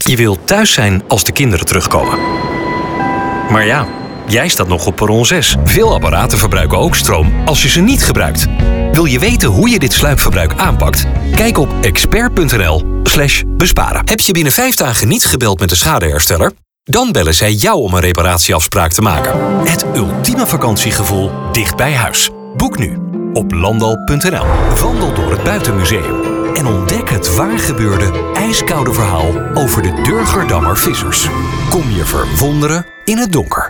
Je wilt thuis zijn als de kinderen terugkomen. Maar ja, jij staat nog op perron 6. Veel apparaten verbruiken ook stroom als je ze niet gebruikt. Wil je weten hoe je dit sluipverbruik aanpakt? Kijk op expert.nl/besparen. Heb je binnen 5 dagen niet gebeld met de schadehersteller? Dan bellen zij jou om een reparatieafspraak te maken. Het ultieme vakantiegevoel dicht bij huis. Boek nu op landal.nl. Wandel door het buitenmuseum en ontdek het waargebeurde ijskoude verhaal over de Durgerdammer vissers. Kom je verwonderen in het donker.